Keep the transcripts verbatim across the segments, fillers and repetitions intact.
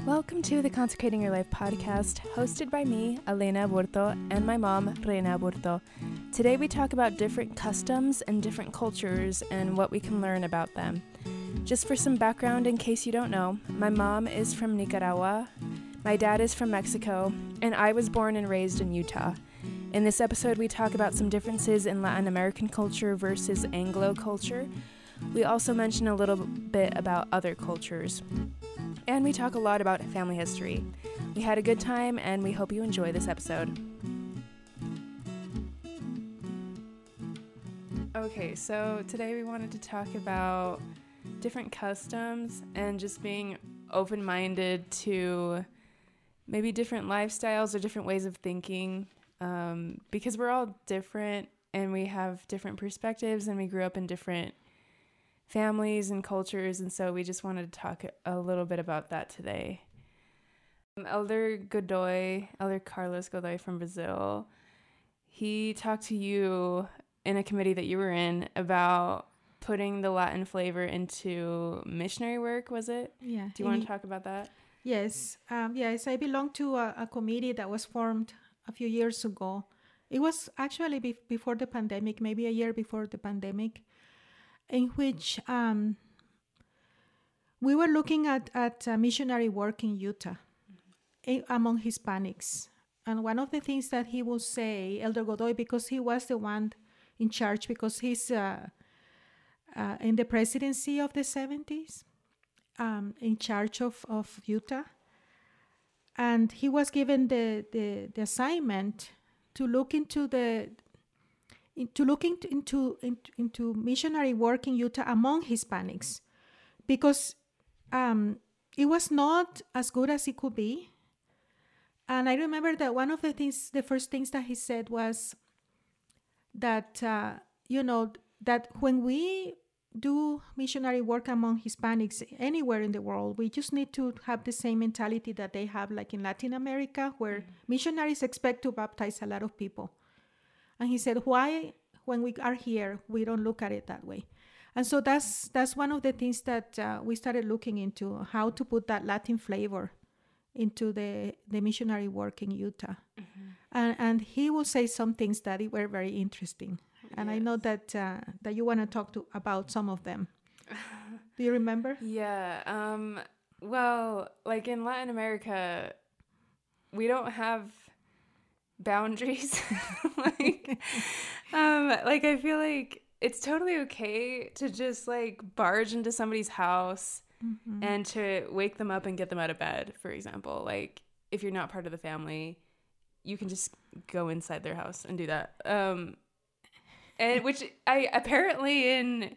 Welcome to the Consecrating Your Life podcast, hosted by me, Elena Aburto, and my mom, Reina Aburto. Today we talk about different customs and different cultures and what we can learn about them. Just for some background in case you don't know, my mom is from Nicaragua, my dad is from Mexico, and I was born and raised in Utah. In this episode, we talk about some differences in Latin American culture versus Anglo culture. We also mention a little bit about other cultures. And we talk a lot about family history. We had a good time, and we hope you enjoy this episode. Okay, so today we wanted to talk about different customs and just being open-minded to maybe different lifestyles or different ways of thinking, um, because we're all different and we have different perspectives and we grew up in different families and cultures, and so we just wanted to talk a little bit about that today. Um, Elder Godoy, Elder Carlos Godoy from Brazil, he talked to you in a committee that you were in about putting the Latin flavor into missionary work, was it? Yeah. Do you want to talk about that? Yes. Um, yes, I belong to a, a committee that was formed a few years ago. It was actually be- before the pandemic, maybe a year before the pandemic, in which um, we were looking at, at uh, missionary work in Utah mm-hmm. among Hispanics. And one of the things that he will say, Elder Godoy, because he was the one in charge, because he's uh, uh, in the presidency of the seventies, um, in charge of, of Utah. And he was given the, the, the assignment to look into the to look into, into into into missionary work in Utah among Hispanics, because um, it was not as good as it could be. And I remember that one of the things, the first things that he said was that uh, you know that when we do missionary work among Hispanics anywhere in the world, we just need to have the same mentality that they have, like in Latin America, where mm-hmm. missionaries expect to baptize a lot of people. And he said, why, when we are here, we don't look at it that way? And so that's that's one of the things that uh, we started looking into, how to put that Latin flavor into the, the missionary work in Utah. Mm-hmm. And, and he will say some things that were very interesting. And yes. I know that uh, that you want to talk to about some of them. Do you remember? Yeah. Um, well, like in Latin America, we don't have boundaries. like um like I feel like it's totally okay to just like barge into somebody's house mm-hmm. and to wake them up and get them out of bed, for example. Like if you're not part of the family, you can just go inside their house and do that, um and which I apparently in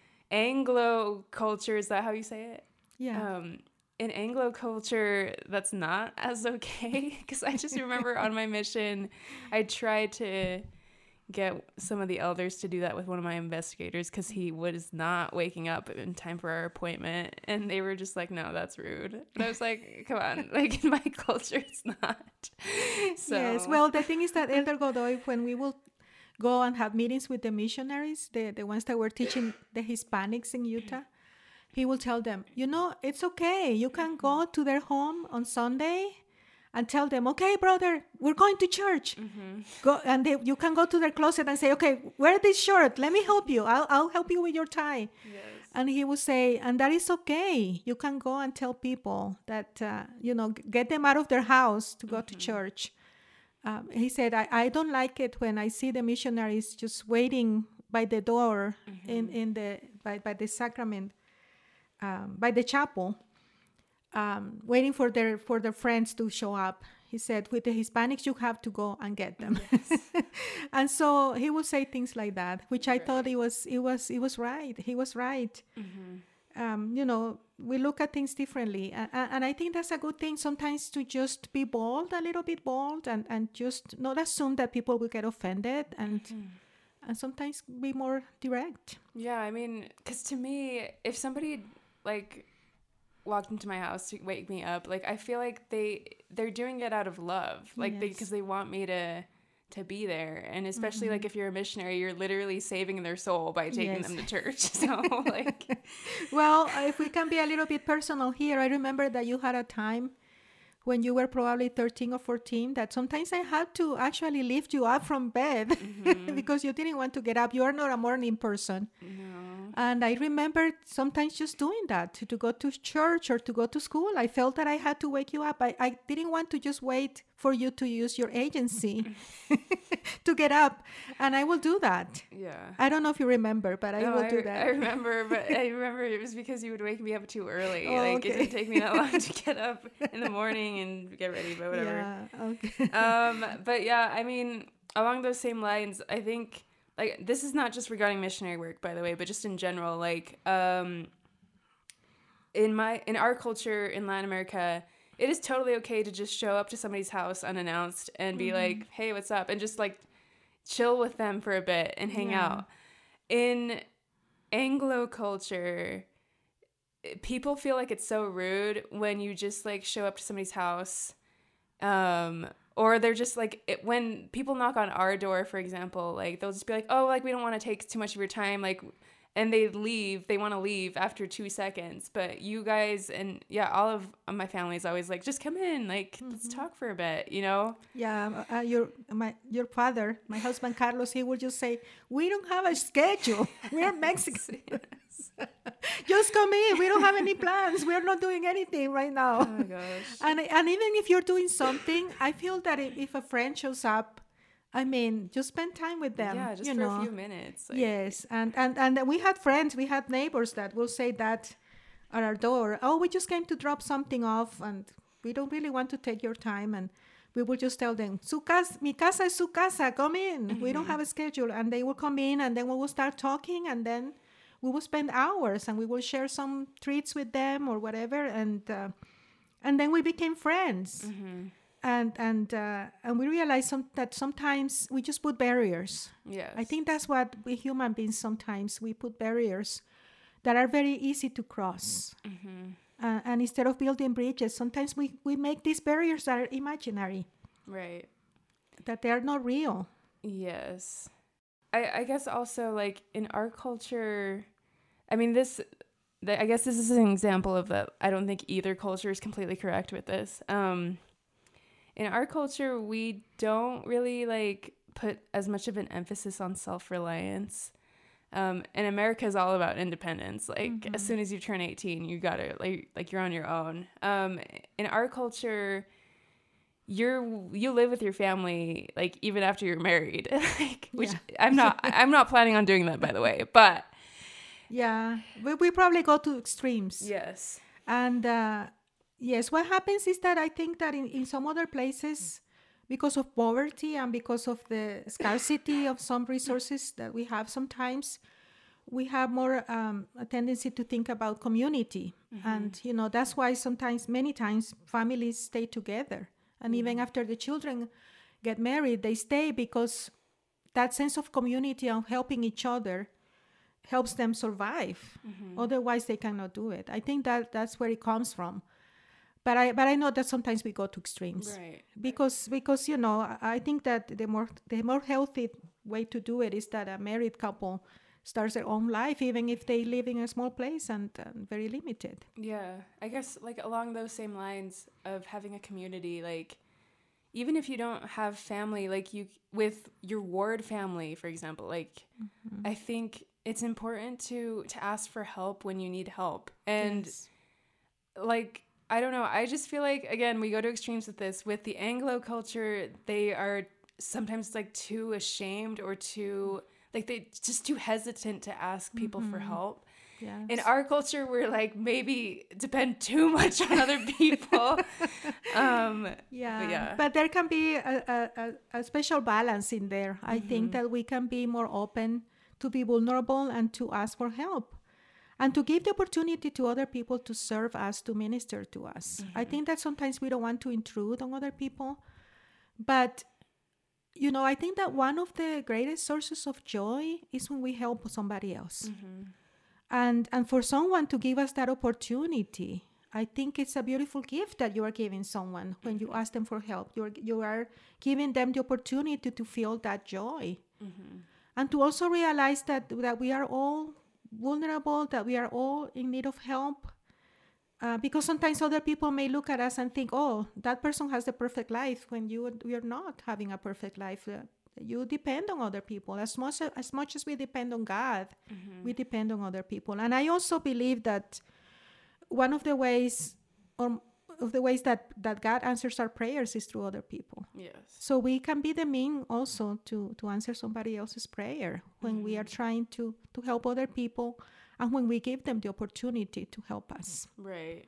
Anglo culture, is that how you say it? Yeah. um In Anglo culture, that's not as okay, because I just remember on my mission, I tried to get some of the elders to do that with one of my investigators, because he was not waking up in time for our appointment, and they were just like, no, that's rude. And I was like, come on, like in my culture, it's not. So. Yes, well, the thing is that Elder Godoy, when we will go and have meetings with the missionaries, the, the ones that were teaching the Hispanics in Utah, he will tell them, you know, it's okay. You can go to their home on Sunday and tell them, okay, brother, we're going to church. Mm-hmm. Go, and they, you can go to their closet and say, okay, wear this shirt. Let me help you. I'll, I'll help you with your tie. Yes. And he will say, and that is okay. You can go and tell people that, uh, you know, get them out of their house to go mm-hmm. to church. Um, he said, I, I don't like it when I see the missionaries just waiting by the door mm-hmm. in, in the by, by the sacrament. Um, by the chapel, um, waiting for their for their friends to show up. He said, with the Hispanics, you have to go and get them. Yes. And so he would say things like that, which I right. thought it was it was it was right. He was right. Mm-hmm. Um, you know, we look at things differently, and, and I think that's a good thing sometimes, to just be bold, a little bit bold, and, and just not assume that people will get offended, and. Mm-hmm. And sometimes be more direct. Yeah, I mean, because to me, if somebody like walked into my house to wake me up, like I feel like they they're doing it out of love, like yes. they because they want me to to be there. And especially mm-hmm. like if you're a missionary, you're literally saving their soul by taking yes. them to church. So like, well, if we can be a little bit personal here, I remember that you had a time when you were probably thirteen or fourteen that sometimes I had to actually lift you up from bed mm-hmm. because you didn't want to get up. You are not a morning person. No. And I remember sometimes just doing that, to, to go to church or to go to school. I felt that I had to wake you up. I, I didn't want to just wait for you to use your agency to get up. And I will do that. Yeah. I don't know if you remember, but I no, will I, do that. I remember, but I remember it was because you would wake me up too early. Oh, like okay. it didn't take me that long to get up in the morning and get ready, but whatever. Yeah, okay. um, but yeah, I mean, along those same lines, I think... Like, this is not just regarding missionary work, by the way, but just in general. Like, um, in my in our culture in Latin America, it is totally okay to just show up to somebody's house unannounced and be mm-hmm. like, "Hey, what's up?" and just like chill with them for a bit and hang yeah. out. In Anglo culture, people feel like it's so rude when you just like show up to somebody's house. Um, Or they're just like, it, when people knock on our door, for example, like they'll just be like, oh, like we don't want to take too much of your time. Like, and they leave, they want to leave after two seconds. But you guys and yeah, all of my family is always like, just come in, like, mm-hmm. let's talk for a bit, you know? Yeah. Uh, your, my, your father, my husband, Carlos, he will just say, we don't have a schedule. We're Mexican. Just come in. We don't have any plans. We're not doing anything right now. Oh my gosh. And and even if you're doing something, I feel that if, if a friend shows up, I mean, just spend time with them. Yeah, just you for know. a few minutes. Like. Yes, and, and and we had friends, we had neighbors that will say that at our door. Oh, we just came to drop something off, and we don't really want to take your time. And we will just tell them, su casa, mi casa es su casa, come in. Mm-hmm. We don't have a schedule, and they will come in, and then we will start talking, and then we will spend hours, and we will share some treats with them or whatever, and uh, and then we became friends. Mm-hmm. And and uh, and we realized some, that sometimes we just put barriers. Yes. I think that's what we human beings sometimes, we put barriers that are very easy to cross. Mm-hmm. Uh, and instead of building bridges, sometimes we, we make these barriers that are imaginary. Right. That they are not real. Yes. I, I guess also like in our culture, I mean this, the, I guess this is an example of that. I don't think either culture is completely correct with this. Um, In our culture, we don't really like put as much of an emphasis on self-reliance. Um, and America is all about independence. Like mm-hmm. as soon as you turn eighteen, you gotta like like you're on your own. Um, in our culture, you're you live with your family like even after you're married. like which yeah. I'm not I'm not planning on doing that, by the way. But yeah, we we probably go to extremes. Yes, and. Uh, Yes, what happens is that I think that in, in some other places, because of poverty and because of the scarcity of some resources that we have sometimes, we have more um, a tendency to think about community. Mm-hmm. And, you know, that's why sometimes, many times, families stay together. And mm-hmm. even after the children get married, they stay because that sense of community and helping each other helps them survive. Mm-hmm. Otherwise, they cannot do it. I think that that's where it comes from. But I but I know that sometimes we go to extremes, right? Because because you know I think that the more the more healthy way to do it is that a married couple starts their own life, even if they live in a small place and um, very limited. Yeah, I guess like along those same lines of having a community, like even if you don't have family, like you with your ward family, for example, like mm-hmm. I think it's important to to ask for help when you need help, and yes. like. I don't know. I just feel like, again, we go to extremes with this. With the Anglo culture, they are sometimes like too ashamed or too, like they just too hesitant to ask people mm-hmm. for help. Yes. In our culture, we're like maybe depend too much on other people. um, yeah. But yeah. But there can be a, a, a special balance in there. I mm-hmm. think that we can be more open to be vulnerable and to ask for help. And to give the opportunity to other people to serve us, to minister to us. Mm-hmm. I think that sometimes we don't want to intrude on other people. But, you know, I think that one of the greatest sources of joy is when we help somebody else. Mm-hmm. And and for someone to give us that opportunity, I think it's a beautiful gift that you are giving someone when you ask them for help. You are, you are giving them the opportunity to feel that joy. Mm-hmm. And to also realize that, that we are all vulnerable, that we are all in need of help. Uh, because sometimes other people may look at us and think, oh, that person has the perfect life, when you we are not having a perfect life. Uh, you depend on other people. As much as much as we depend on God, mm-hmm. we depend on other people. And I also believe that one of the ways, or of the ways that, that God answers our prayers is through other people. Yes. So we can be the mean also to, to answer somebody else's prayer when mm-hmm. we are trying to, to help other people, and when we give them the opportunity to help us. Right.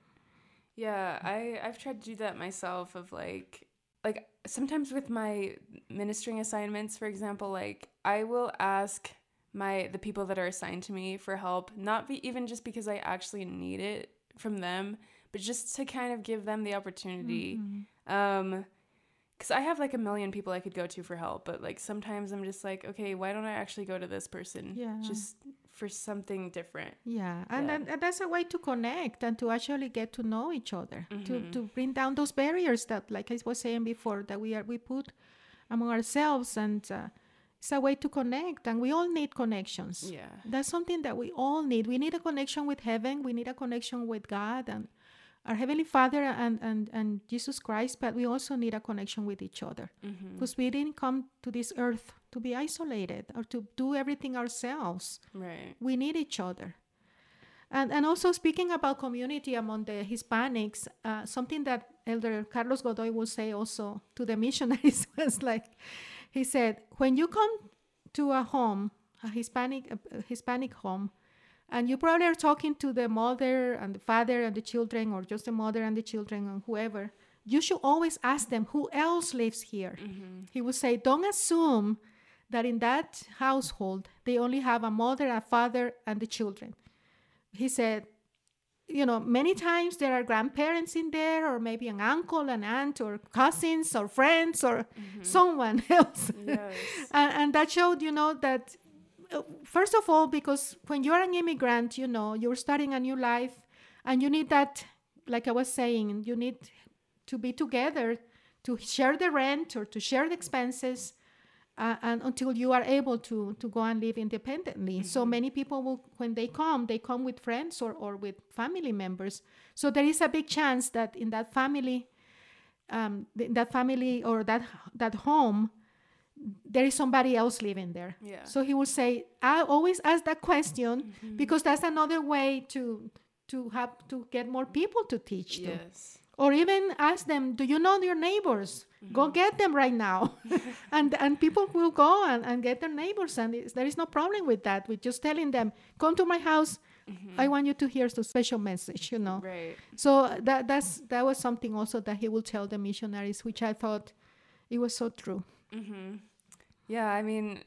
Yeah, I, I've tried to do that myself, of like, like sometimes with my ministering assignments, for example, like I will ask my the people that are assigned to me for help, not be, even just because I actually need it from them, but just to kind of give them the opportunity. Mm-hmm. Um, because I have like a million people I could go to for help, but like sometimes I'm just like, okay, why don't I actually go to this person? Yeah. Just for something different. Yeah, and, yeah. and, and that's a way to connect and to actually get to know each other, mm-hmm. to, to bring down those barriers that, like I was saying before, that we are we put among ourselves, and uh, it's a way to connect, and we all need connections. Yeah, that's something that we all need. We need a connection with heaven. We need a connection with God and our Heavenly Father and, and, and Jesus Christ, but we also need a connection with each other, because mm-hmm. we didn't come to this earth to be isolated or to do everything ourselves. Right. We need each other. And and also, speaking about community among the Hispanics, uh, something that Elder Carlos Godoy will say also to the missionaries was like, he said, when you come to a home, a Hispanic a Hispanic home, and you probably are talking to the mother and the father and the children, or just the mother and the children and whoever, you should always ask them who else lives here. Mm-hmm. He would say, don't assume that in that household they only have a mother, a father, and the children. He said, you know, many times there are grandparents in there, or maybe an uncle, an aunt, or cousins, or friends, or mm-hmm. someone else. Yes. and, and that showed, you know, that first of all, because when you're an immigrant, you know, you're starting a new life, and you need that, like I was saying, you need to be together to share the rent or to share the expenses, uh, and until you are able to, to go and live independently. Mm-hmm. So many people will, when they come, they come with friends or, or with family members. So there is a big chance that in that family, um, in that family or that that home, there is somebody else living there. Yeah. So he will say, I always ask that question, mm-hmm. because that's another way to to have to get more people to teach them. Yes. Or even ask them, do you know your neighbors? Mm-hmm. Go get them right now. and and people will go and, and get their neighbors, and there is no problem with that. With just telling them, come to my house, mm-hmm. I want you to hear the special message, you know. Right. So that that's that was something also that he will tell the missionaries, which I thought it was so true. Mm-hmm. Yeah, I mean,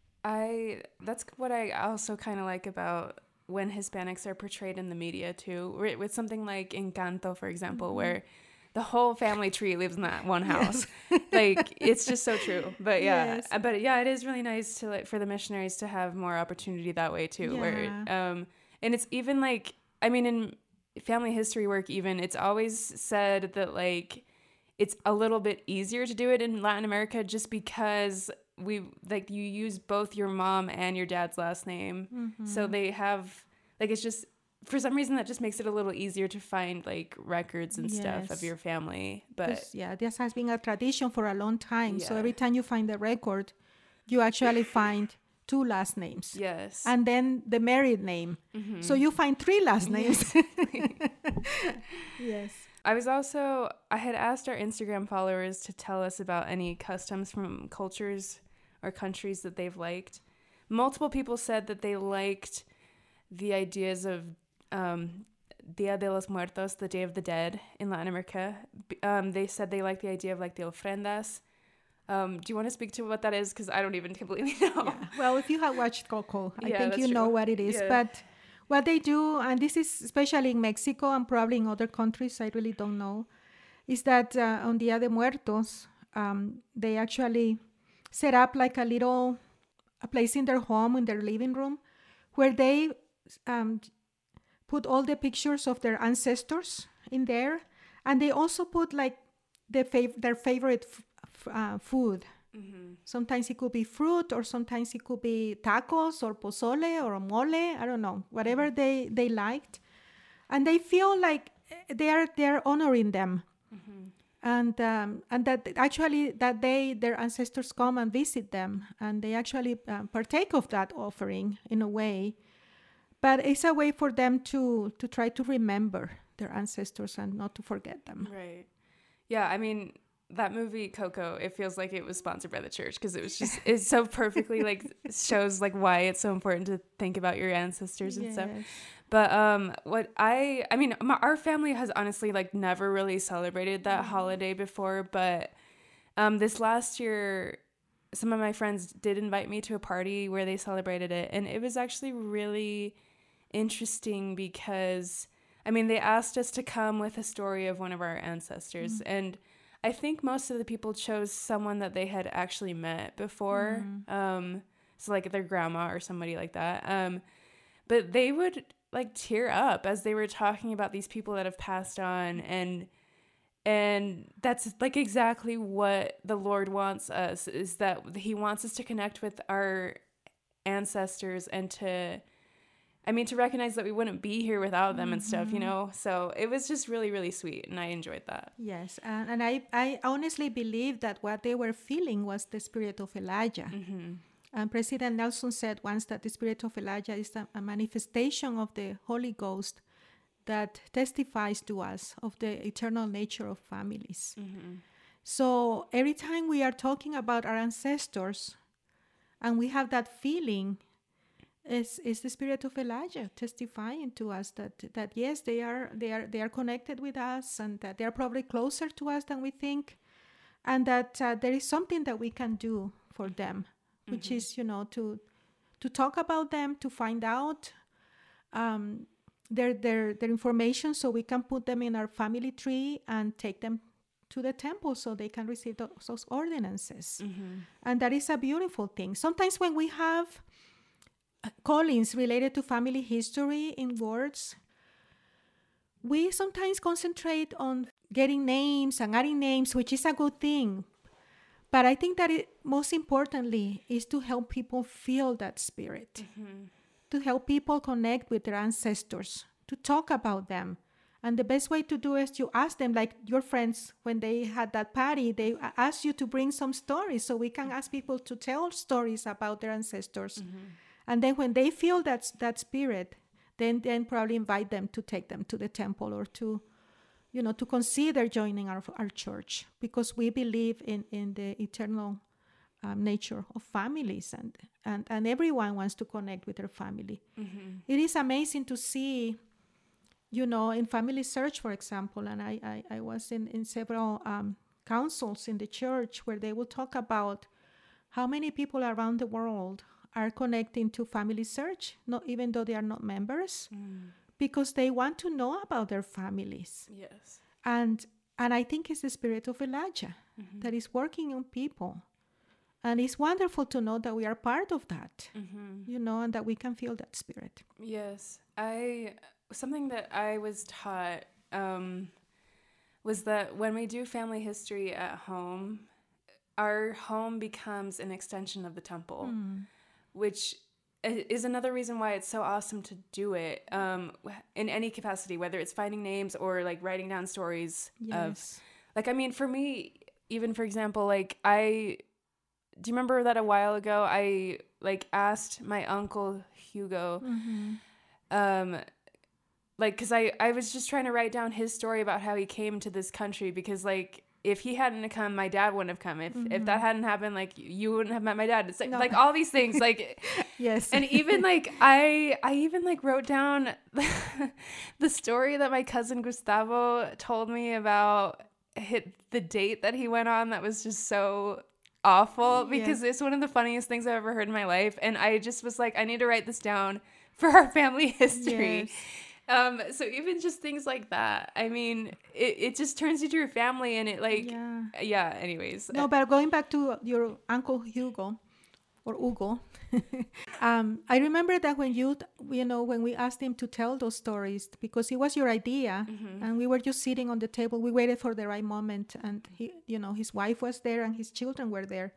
I that's what I also kind of like about when Hispanics are portrayed in the media too, with something like Encanto, for example, mm-hmm. where the whole family tree lives in that one house. Yes. Like, it's just so true. But yeah, yes. but yeah, it is really nice to like for the missionaries to have more opportunity that way too. Yeah. Where um, and it's even like, I mean, in family history work, even it's always said that like it's a little bit easier to do it in Latin America just because we like you use both your mom and your dad's last name. Mm-hmm. So they have like, it's just for some reason that just makes it a little easier to find like records and yes. stuff of your family. But this, yeah, this has been a tradition for a long time. Yeah. So every time you find a record, you actually find two last names. Yes. And then the married name. Mm-hmm. So you find three last names. Yes. I was also, I had asked our Instagram followers to tell us about any customs from cultures or countries that they've liked. Multiple people said that they liked the ideas of um, Dia de los Muertos, the Day of the Dead in Latin America. Um, they said they liked the idea of like the ofrendas. Um, do you want to speak to what that is? Because I don't even completely know. Yeah. Well, if you have watched Coco, I yeah, think you true. know what it is. Yeah. But what they do, and this is especially in Mexico and probably in other countries, I really don't know, is that uh, on Dia de Muertos, um, they actually set up like a little a place in their home, in their living room, where they um, put all the pictures of their ancestors in there, and they also put like their fav- their favorite f- f- uh, food. Mm-hmm. Sometimes it could be fruit, or sometimes it could be tacos or pozole or mole. I don't know, whatever mm-hmm. they they liked, and they feel like they are they are honoring them. Mm-hmm. And um, and that actually that day their ancestors come and visit them, and they actually um, partake of that offering in a way. But it's a way for them to to try to remember their ancestors and not to forget them. Right. Yeah. I mean, that movie Coco, it feels like it was sponsored by the church, because it was just it so perfectly like shows like why it's so important to think about your ancestors and yes. stuff. But um, what I, I mean, my, our family has honestly like never really celebrated that mm-hmm. holiday before. But um, this last year, some of my friends did invite me to a party where they celebrated it. And it was actually really interesting because, I mean, they asked us to come with a story of one of our ancestors. Mm-hmm. And I think most of the people chose someone that they had actually met before. Mm-hmm. Um, so like their grandma or somebody like that. Um, but they would like tear up as they were talking about these people that have passed on, and and that's like exactly what the Lord wants us, is that he wants us to connect with our ancestors and to, I mean, to recognize that we wouldn't be here without them mm-hmm. and stuff, you know? So it was just really, really sweet, and I enjoyed that. Yes, and, and I, I honestly believe that what they were feeling was the spirit of Elijah. Mm-hmm. And President Nelson said once that the spirit of Elijah is a, a manifestation of the Holy Ghost that testifies to us of the eternal nature of families. Mm-hmm. So every time we are talking about our ancestors and we have that feeling, is is the spirit of Elijah testifying to us that that yes, they are they are they are connected with us, and that they are probably closer to us than we think, and that uh, there is something that we can do for them. Which mm-hmm. is, you know, to to talk about them, to find out um, their their their information, so we can put them in our family tree and take them to the temple so they can receive those, those ordinances. Mm-hmm. And that is a beautiful thing. Sometimes when we have callings related to family history in words, we sometimes concentrate on getting names and adding names, which is a good thing. But I think that it, most importantly is to help people feel that spirit, mm-hmm. to help people connect with their ancestors, to talk about them. And the best way to do is to ask them, like your friends, when they had that party, they asked you to bring some stories, so we can ask people to tell stories about their ancestors. Mm-hmm. And then when they feel that, that spirit, then, then probably invite them to take them to the temple, or to you know, to consider joining our our church, because we believe in, in the eternal um, nature of families, and, and, and everyone wants to connect with their family. Mm-hmm. It is amazing to see, you know, in Family Search, for example, and I, I, I was in, in several um, councils in the church where they will talk about how many people around the world are connecting to Family Search, not even though they are not members. Mm. Because they want to know about their families. Yes. And and I think it's the spirit of Elijah mm-hmm. that is working on people. And it's wonderful to know that we are part of that, mm-hmm. you know, and that we can feel that spirit. Yes. I, something that I was taught um, was that when we do family history at home, our home becomes an extension of the temple, mm. which is another reason why it's so awesome to do it um, in any capacity, whether it's finding names or like writing down stories yes. of, like, I mean, for me, even for example, like I, do you remember that a while ago, I like asked my uncle Hugo, mm-hmm. um, like, cause I, I was just trying to write down his story about how he came to this country, because like, if he hadn't come, my dad wouldn't have come. If mm-hmm. if that hadn't happened, like you wouldn't have met my dad. It's like, no. like all these things, like yes. And even like I I even like wrote down the story that my cousin Gustavo told me about hit the date that he went on. That was just so awful, because yeah. it's one of the funniest things I've ever heard in my life. And I just was like, I need to write this down for our family history. Yes. Um, so even just things like that, I mean, it, it just turns you to your family, and it like, yeah, yeah anyways. No, but going back to your Uncle Hugo, or Hugo. um, I remember that when you, you know, when we asked him to tell those stories, because it was your idea, mm-hmm. and we were just sitting on the table, we waited for the right moment, and he, you know, his wife was there and his children were there.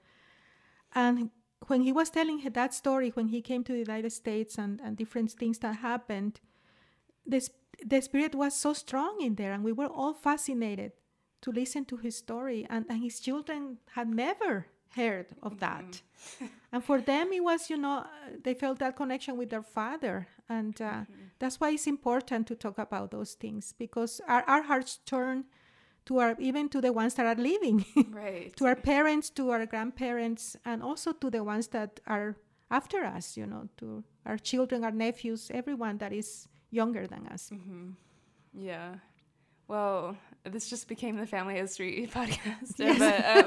And when he was telling that story, when he came to the United States and, and different things that happened, this, the spirit was so strong in there, and we were all fascinated to listen to his story. And, and his children had never heard of that. Mm-hmm. And for them, it was, you know, they felt that connection with their father. And uh, mm-hmm. that's why it's important to talk about those things, because our, our hearts turn to our, even to the ones that are living, right. to our parents, to our grandparents, and also to the ones that are after us, you know, to our children, our nephews, everyone that is younger than us. Mm-hmm. Yeah. Well, this just became the Family History podcast. Yes.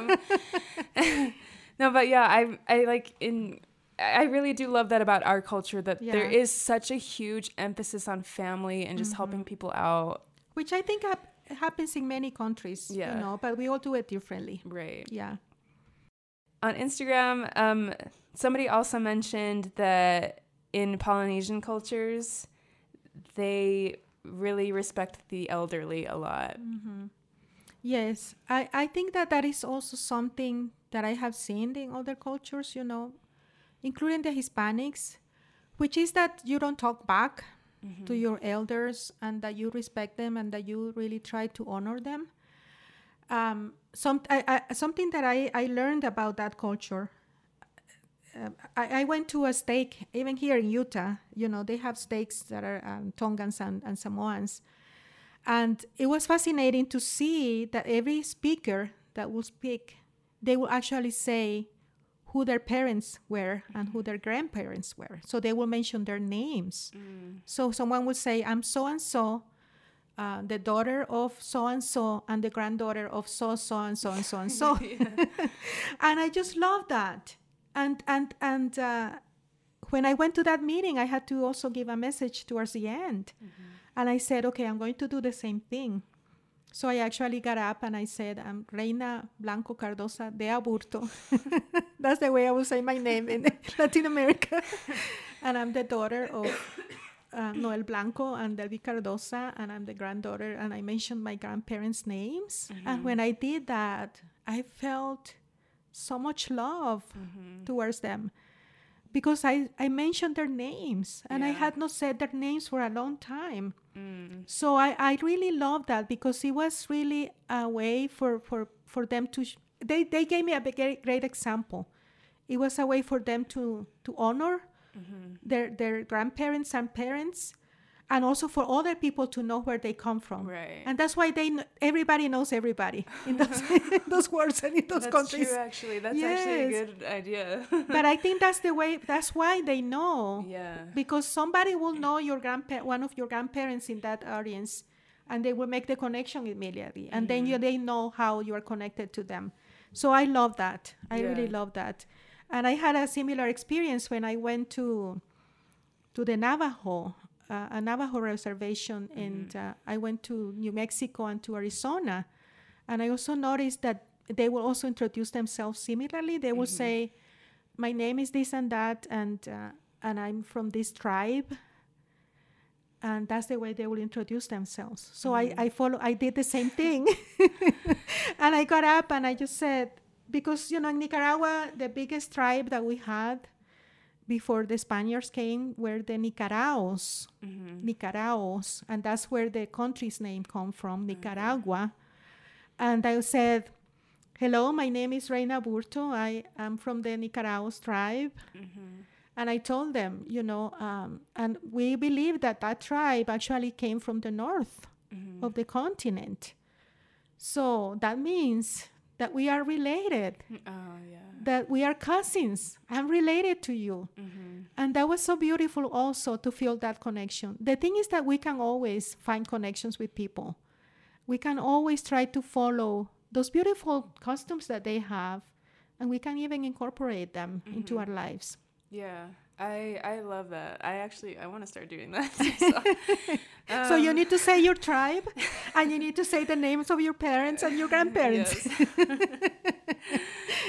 But, um, no, but yeah, I, I like in, I really do love that about our culture, that yeah. there is such a huge emphasis on family and just mm-hmm. helping people out. Which I think hap- happens in many countries, yeah. you know, but we all do it differently. Right. Yeah. On Instagram, um, somebody also mentioned that in Polynesian cultures, they really respect the elderly a lot. Mm-hmm. Yes, I, I think that that is also something that I have seen in other cultures, you know, including the Hispanics, which is that you don't talk back mm-hmm. to your elders, and that you respect them, and that you really try to honor them. Um, some, I, I, something that I, I learned about that culture, uh, I, I went to a stake, even here in Utah, you know, they have stakes that are um, Tongans and, and Samoans. And it was fascinating to see that every speaker that will speak, they will actually say who their parents were and who their grandparents were. So they will mention their names. Mm. So someone will say, I'm so-and-so, uh, the daughter of so-and-so, and the granddaughter of so-so-and-so and so-and-so. And I just love that. And and and uh, when I went to that meeting, I had to also give a message towards the end. Mm-hmm. And I said, okay, I'm going to do the same thing. So I actually got up and I said, I'm Reina Blanco Cardosa de Aburto. That's the way I would say my name in Latin America. And I'm the daughter of uh, Noel Blanco and Delvi Cardosa, and I'm the granddaughter. And I mentioned my grandparents' names. Mm-hmm. And when I did that, I felt so much love mm-hmm. towards them, because I, I mentioned their names, and yeah. I had not said their names for a long time. Mm. So I, I really love that, because it was really a way for, for, for them to, sh- they, they gave me a big, great example. It was a way for them to, to honor mm-hmm. their, their grandparents and parents, and also for other people to know where they come from. Right. And that's why they kn- everybody knows everybody in those, in those words and in those that's countries. That's true, actually. That's yes. actually a good idea. But I think that's the way, that's why they know. Yeah. Because somebody will know your grandpa- one of your grandparents in that audience, and they will make the connection immediately. And mm-hmm. then you, they know how you are connected to them. So I love that. I yeah. really love that. And I had a similar experience when I went to to the Navajo, uh, a Navajo reservation, mm-hmm. and uh, I went to New Mexico and to Arizona. And I also noticed that they will also introduce themselves similarly. They will mm-hmm. say, my name is this and that, and uh, and I'm from this tribe. And that's the way they will introduce themselves. So mm-hmm. I, I follow, I did the same thing. And I got up and I just said, because, you know, in Nicaragua, the biggest tribe that we had before the Spaniards came were the Nicaraos. Mm-hmm. Nicaraos. And that's where the country's name come from, Nicaragua. Mm-hmm. And I said, hello, my name is Reina Burto. I am from the Nicaraos tribe. Mm-hmm. And I told them, you know, um, and we believe that that tribe actually came from the north mm-hmm. of the continent. So that means that we are related, oh, yeah. that we are cousins. I'm related to you. Mm-hmm. And that was so beautiful also to feel that connection. The thing is that we can always find connections with people. We can always try to follow those beautiful customs that they have, and we can even incorporate them mm-hmm. into our lives. Yeah, I I love that. I actually, I want to start doing that. So, um, so you need to say your tribe, and you need to say the names of your parents and your grandparents. Yes.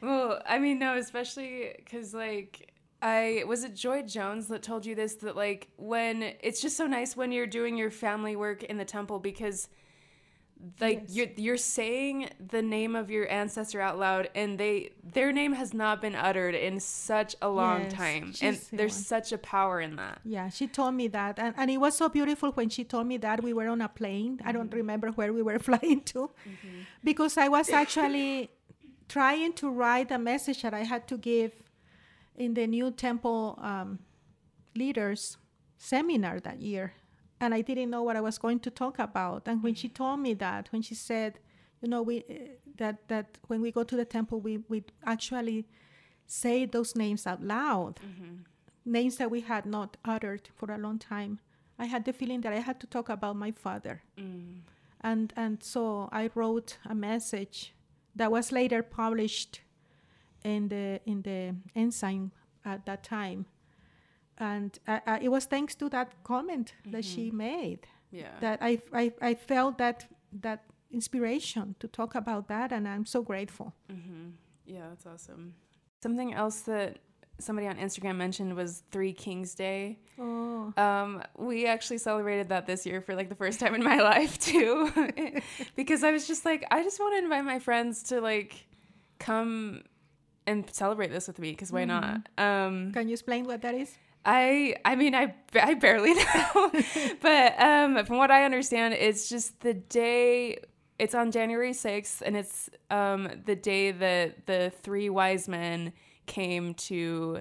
Well, I mean, no, especially because, like, I was it Joy Jones that told you this, that, like, when it's just so nice when you're doing your family work in the temple because, like, Yes. you're you're saying the name of your ancestor out loud, and they their name has not been uttered in such a long Yes, time, she's and the there's one. such a power in that. Yeah, she told me that. And, and it was so beautiful when she told me that. We were on a plane. I don't remember where we were flying to. Because I was actually trying to write a message that I had to give in the new temple um, leaders seminar that year. And I didn't know what I was going to talk about. And when she told me that, when she said, you know, we uh, that that when we go to the temple, we, we actually say those names out loud, names that we had not uttered for a long time. I had the feeling that I had to talk about my father. Mm. And and so I wrote a message that was later published in the in the Ensign at that time. And I, I, it was thanks to that comment that she made Yeah. that I, I, I felt that that inspiration to talk about that, and I'm so grateful. Mm-hmm. Yeah, that's awesome. Something else that somebody on Instagram mentioned was Three Kings Day. Oh, Um, we actually celebrated that this year for like the first time in my life too, because I was just like, I just want to invite my friends to like come and celebrate this with me, because why not? Um, can you explain what that is? I I mean I I barely know, but um, from what I understand, it's just the day. It's on January sixth, and it's um, the day that the three wise men came to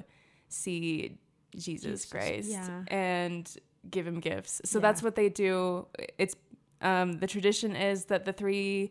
see Jesus, Jesus, Christ yeah. and give him gifts. So Yeah. that's what they do. It's um, the tradition is that the three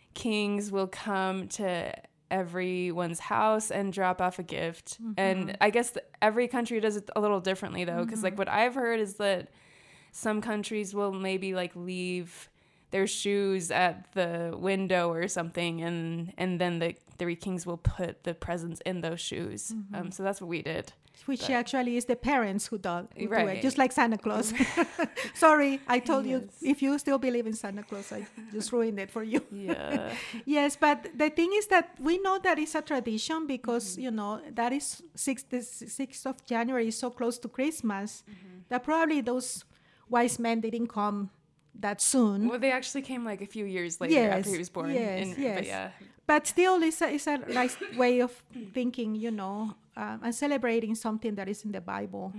kings will come to everyone's house and drop off a gift. Mm-hmm. And I guess th- every country does it a little differently though, because like what I've heard is that some countries will maybe like leave their shoes at the window or something, and and then the three kings will put the presents in those shoes. Mm-hmm. Um, so that's what we did. Which But- actually is the parents who do, who do it, Right. just like Santa Claus. Sorry, I told you, Yes. if you still believe in Santa Claus, I just ruined it for you. Yeah. Yes, but the thing is that we know that it's a tradition because, you know, that is sixth, the sixth of January is so close to Christmas that probably those wise men didn't come that soon. Well, they actually came like a few years later Yes, after he was born. yes, and, yes. But yeah. But still, it's a, it's a nice way of thinking, you know, uh, and celebrating something that is in the Bible,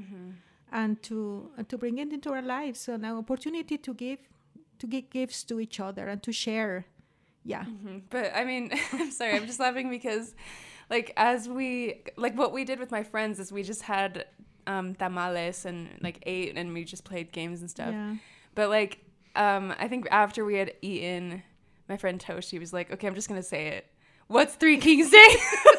and to and to bring it into our lives, and an opportunity to give to give gifts to each other and to share. Yeah. Mhm. But I mean, I'm sorry, I'm just laughing because, like, as we like what we did with my friends is we just had um, tamales and like ate, and we just played games and stuff. Yeah. But like, um, I think after we had eaten, my friend Toshi was like, "Okay, I'm just gonna say it. What's Three Kings Day?"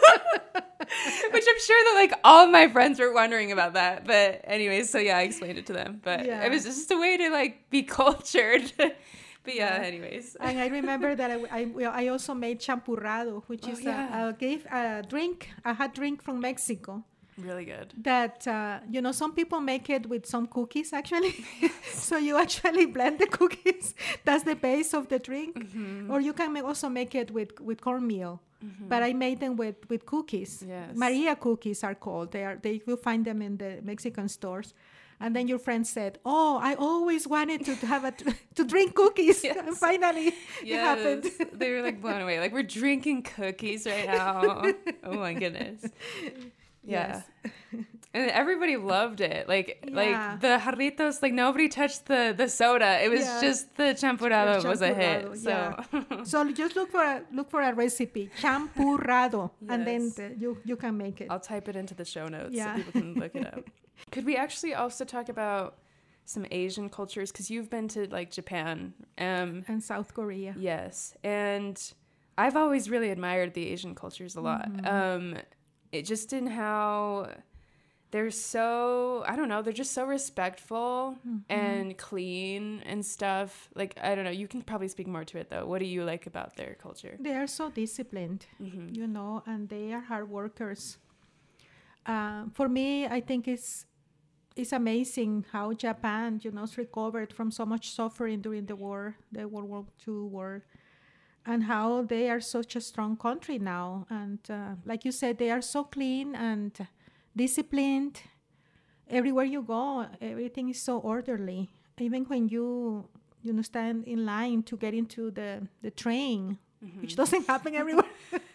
Which I'm sure that like all of my friends were wondering about that. But anyways, so yeah, I explained it to them. But Yeah. it was just a way to like be cultured. But yeah, Yeah. anyways. And I remember that I, I, well, I also made champurrado, which Oh, is yeah. a, a, gave, a drink, a hot drink from Mexico. Really good. That, uh, you know, some people make it with some cookies, actually. So you actually blend the cookies. That's the base of the drink. Mm-hmm. Or you can ma- also make it with, with cornmeal. But I made them with, with cookies. Yes. Maria cookies are called. They are. They will find them in the Mexican stores. And then your friend said, "Oh, I always wanted to have a to drink cookies." Yes. And finally, it Yes, happened. they were like blown away. Like we're drinking cookies right now. Oh my goodness. Yeah. And everybody loved it. Like Yeah. like the jarritos, like nobody touched the the soda. It was Yeah. just the champurrado The was a hit. champurrado, So So just look for a look for a recipe, champurrado, and then Yes. the, you you can make it. I'll type it into the show notes Yeah. so people can look it up. Could we actually also talk about some Asian cultures? Because you've been to like Japan. Um, And South Korea. yes. And I've always really admired the Asian cultures a lot. Um, it just in how they're so, I don't know, they're just so respectful and clean and stuff. Like, I don't know, you can probably speak more to it though. What do you like about their culture? They are so disciplined, you know, and they are hard workers. Uh, for me, I think it's it's amazing how Japan, you know, has recovered from so much suffering during the war, the World War Two war, and how they are such a strong country now. And uh, like you said, they are so clean and disciplined. Everywhere you go, everything is so orderly. Even when you you know stand in line to get into the, the train, mm-hmm. which doesn't happen everywhere.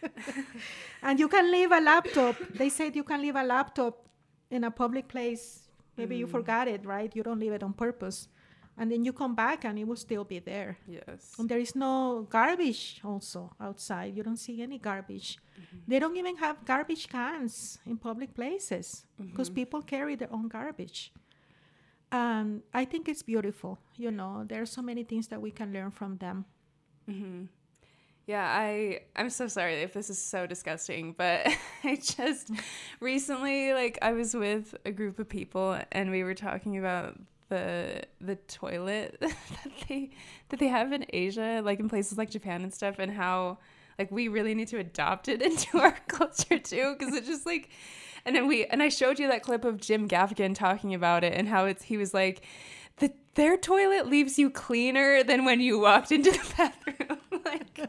And you can leave a laptop. They said you can leave a laptop in a public place. Maybe mm. you forgot it, right? You don't leave it on purpose. And then you come back and it will still be there. Yes. And there is no garbage also outside. You don't see any garbage. Mm-hmm. They don't even have garbage cans in public places because mm-hmm. people carry their own garbage. And I think it's beautiful. You know, there are so many things that we can learn from them. Mm-hmm. Yeah, I, I'm so sorry if this is so disgusting, but I just recently, like, I was with a group of people and we were talking about the the toilet that they that they have in Asia, like in places like Japan and stuff, and how like we really need to adopt it into our culture too, because it's just like, and then we and I showed you that clip of Jim Gaffigan talking about it and how it's he was like, the, their toilet leaves you cleaner than when you walked into the bathroom. Like,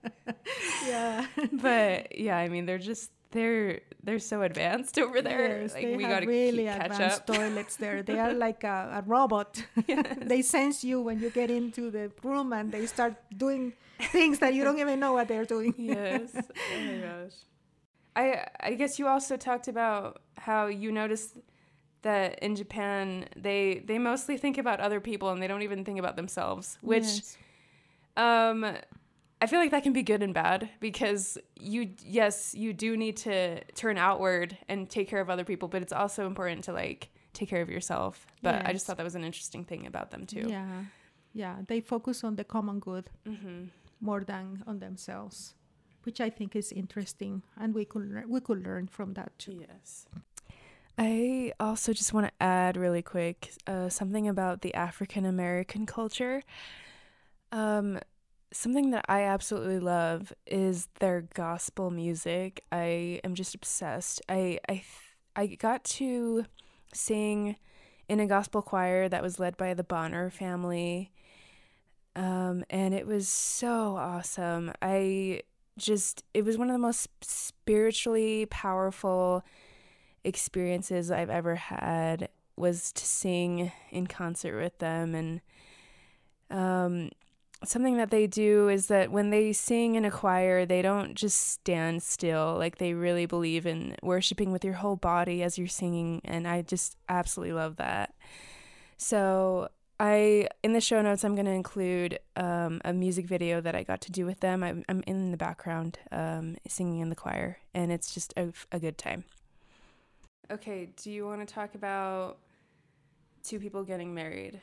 yeah, but yeah, I mean they're just they're they're so advanced over there. Yes, like they we have gotta really keep, catch advanced up. toilets there. They are like a, a robot. Yes. They sense you when you get into the room and they start doing things that you don't even know what they're doing. Yes. Oh my gosh. I I guess you also talked about how you noticed that in Japan they they mostly think about other people and they don't even think about themselves, which yes. um I feel like that can be good and bad because you, yes, you do need to turn outward and take care of other people, but it's also important to like take care of yourself. But yes. I just thought that was an interesting thing about them too. Yeah. Yeah. They focus on the common good mm-hmm. more than on themselves, which I think is interesting. And we could, le- we could learn from that too. Yes. I also just want to add really quick uh, something about the African American culture. Um, Something that I absolutely love is their gospel music. I am just obsessed. I I I got to sing in a gospel choir that was led by the Bonner family, um, and it was so awesome. I just it was one of the most spiritually powerful experiences I've ever had. Was to sing in concert with them, and um. Something that they do is that when they sing in a choir, they don't just stand still. Like they really believe in worshiping with your whole body as you're singing. And I just absolutely love that. So I, in the show notes, I'm going to include um, a music video that I got to do with them. I'm, I'm in the background um, singing in the choir, and it's just a, a good time. Okay, do you want to talk about two people getting married?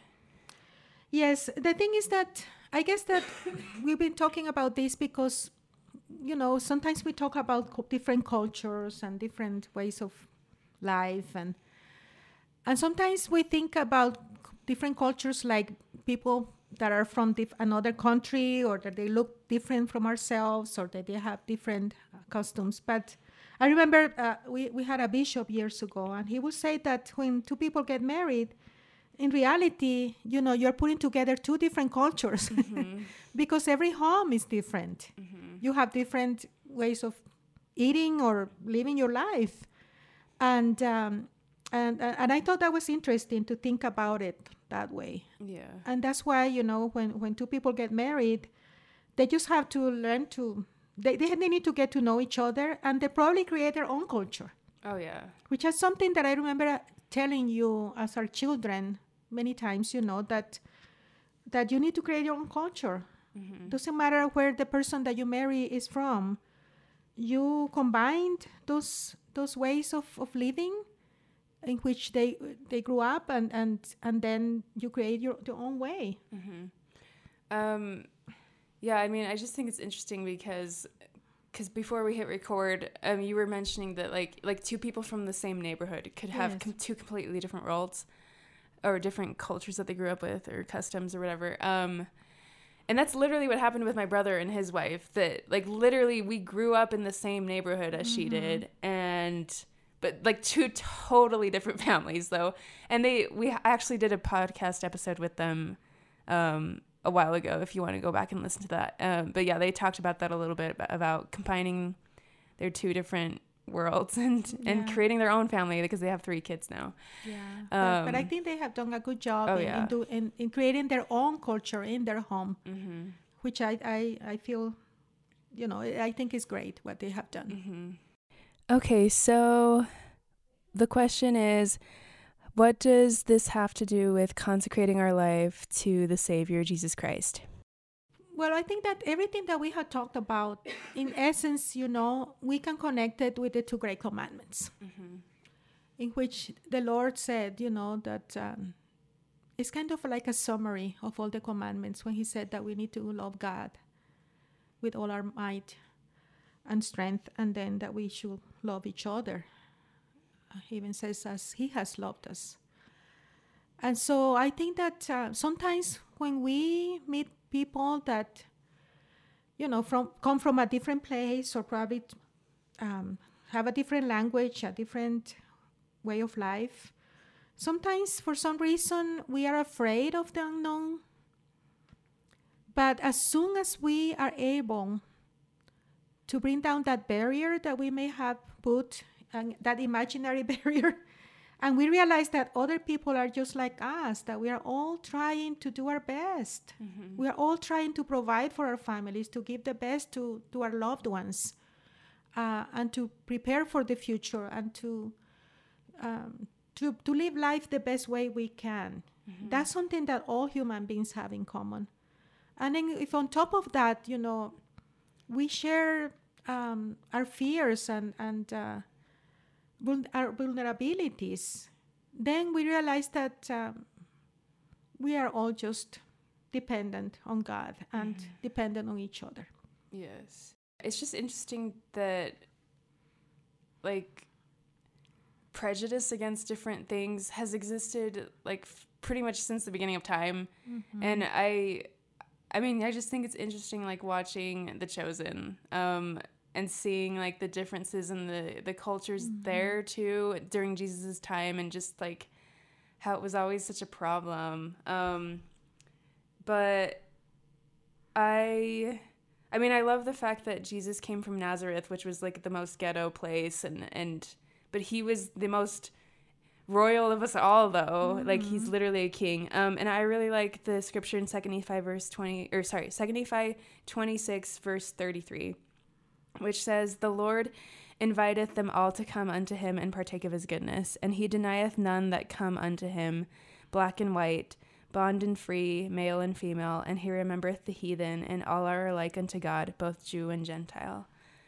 Yes, the thing is that I guess that we've been talking about this because, you know, sometimes we talk about co- different cultures and different ways of life. And and sometimes we think about different cultures like people that are from dif- another country or that they look different from ourselves or that they have different uh, customs. But I remember uh, we, we had a bishop years ago, and he would say that when two people get married, in reality, you know, you're putting together two different cultures mm-hmm. because every home is different. Mm-hmm. You have different ways of eating or living your life. And, um, and, uh, and I thought that was interesting to think about it that way. Yeah. And that's why, you know, when, when two people get married, they just have to learn to, they, they, they need to get to know each other, and they probably create their own culture. Oh, yeah. Which is something that I remember telling you as our children many times, you know, that that you need to create your own culture. Mm-hmm. Doesn't matter where the person that you marry is from. You combined those those ways of, of living in which they they grew up, and, and, and then you create your, your own way. Mm-hmm. Um, yeah, I mean, I just think it's interesting because because before we hit record, um, you were mentioning that like like two people from the same neighborhood could have Yes. com- two completely different worlds. Or different cultures that they grew up with or customs or whatever. Um, and that's literally what happened with my brother and his wife. That like literally we grew up in the same neighborhood as mm-hmm. she did. And but like two totally different families though. And they we actually did a podcast episode with them um, a while ago if you want to go back and listen to that. Um, but yeah, they talked about that a little bit about, about combining their two different worlds and, Yeah. and creating their own family because they have three kids now. Yeah, Um, but, but I think they have done a good job oh, in, yeah. in, do, in, in creating their own culture in their home, Mm-hmm. which I, I, I feel, you know, I think is great what they have done. Mm-hmm. Okay, so the question is, what does this have to do with consecrating our life to the Savior, Jesus Christ? Well, I think that everything that we have talked about, in essence, you know, we can connect it with the two great commandments, Mm-hmm. in which the Lord said, you know, that um, it's kind of like a summary of all the commandments when he said that we need to love God with all our might and strength, and then that we should love each other. Uh, He even says, as he has loved us. And so I think that uh, sometimes when we meet people that, you know, from come from a different place or probably um, have a different language, a different way of life, sometimes for some reason we are afraid of the unknown. But as soon as we are able to bring down that barrier that we may have put, and that imaginary barrier, and we realize that other people are just like us, that we are all trying to do our best. Mm-hmm. We are all trying to provide for our families, to give the best to, to our loved ones, uh, and to prepare for the future, and to, um, to, to live life the best way we can. Mm-hmm. That's something that all human beings have in common. And then if on top of that, you know, we share um, our fears and, and uh, vul- our vulnerabilities, then we realize that um, we are all just dependent on God and Mhm. dependent on each other. Yes. It's just interesting that, like, prejudice against different things has existed, like, f- pretty much since the beginning of time. Mm-hmm. And I, I mean, I just think it's interesting, like, watching The Chosen, um, and seeing, like, the differences in the, the cultures Mhm. there, too, during Jesus' time, and just, like, how it was always such a problem. Um, but I... I mean, I love the fact that Jesus came from Nazareth, which was, like, the most ghetto place, and, and but he was the most royal of us all, though. Like, he's Mhm. literally a king. Um, and I really like the scripture in Second Nephi verse twenty, or sorry, Second Nephi twenty-six verse thirty-three, which says, "The Lord inviteth them all to come unto him and partake of his goodness, and he denieth none that come unto him, black and white, bond and free, male and female, and he remembereth the heathen, and all are alike unto God, both Jew and Gentile."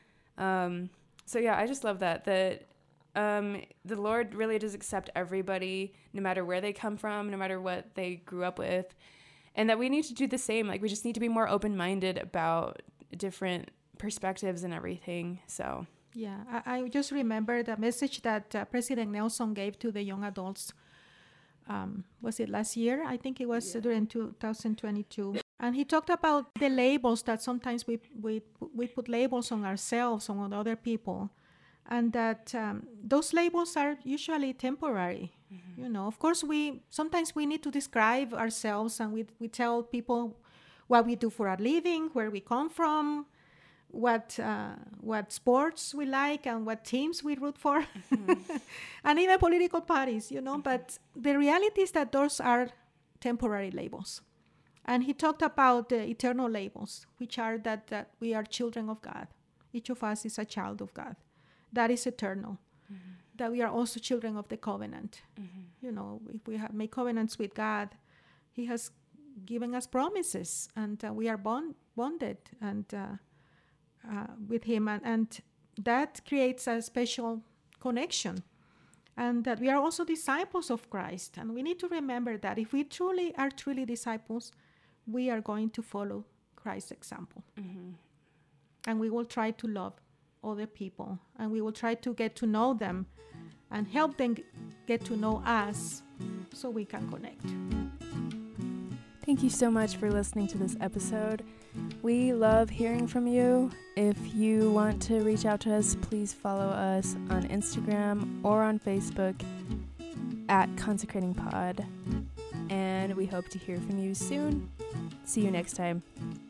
Um, so yeah, I just love that, that um, the Lord really does accept everybody, no matter where they come from, no matter what they grew up with, and that we need to do the same. Like, we just need to be more open-minded about different perspectives and everything. So Yeah, I, I just remember the message that uh, President Nelson gave to the young adults. Um, was it last year? I think it was Yeah. during two thousand twenty-two. And he talked about the labels that sometimes we we we put labels on ourselves, on other people, and that um, those labels are usually temporary. mm-hmm. You know, of course, we sometimes we need to describe ourselves, and we we tell people what we do for a living, where we come from, what uh, what sports we like, and what teams we root for, Mm-hmm. and even political parties, you know. But the reality is that those are temporary labels. And he talked about the eternal labels, which are that, that we are children of God. Each of us is a child of God. That is eternal. Mm-hmm. That we are also children of the covenant. Mm-hmm. You know, if we have made covenants with God, he has given us promises, and uh, we are bond, bonded and uh, uh, with him. And, and that creates a special connection. And that we are also disciples of Christ. And we need to remember that if we truly are truly disciples, we are going to follow Christ's example. Mm-hmm. And we will try to love other people. And we will try to get to know them and help them get to know us so we can connect. Thank you so much for listening to this episode. We love hearing from you. If you want to reach out to us, please follow us on Instagram or on Facebook. at Consecrating Pod. And we hope to hear from you soon. See you next time.